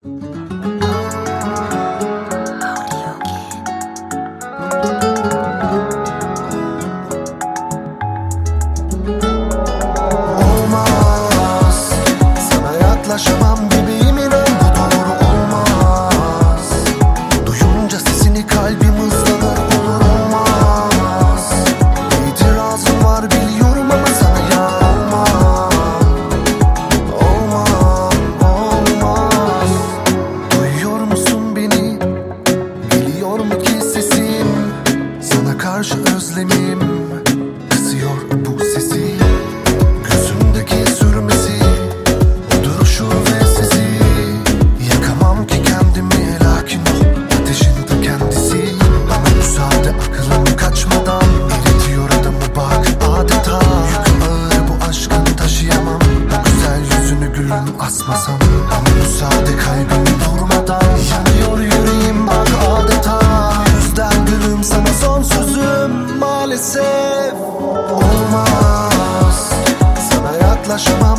Olmaz, sana yaklaşamam bebeğim, inan bu doğru olmaz. Duyunca sesini kalbim hızlanır, olur olmaz. İtirazım var biliyorum ama sana yanmam. Olmaz. Duyuyor musun beni? Geliyor mu ki sesim? Sana karşı özlemim kısıyor bu sesi. Gözümdeki sürmesi, o duruşu ve sesi. Yakamam ki kendimi, lakin o ateşin ta kendisi. Bana müsaade, aklım kaçmadan eritiyor adamı bak adeta. Yük ağır bu aşkın, taşıyamam. Bu güzel yüzünü gülüm asmasam. Ama müsaade, kalbim durmadan yanıyor yüreğim bak adeta. Bu yüzden gülüm sana son sözüm maalesef. Olmaz, sana yaklaşamam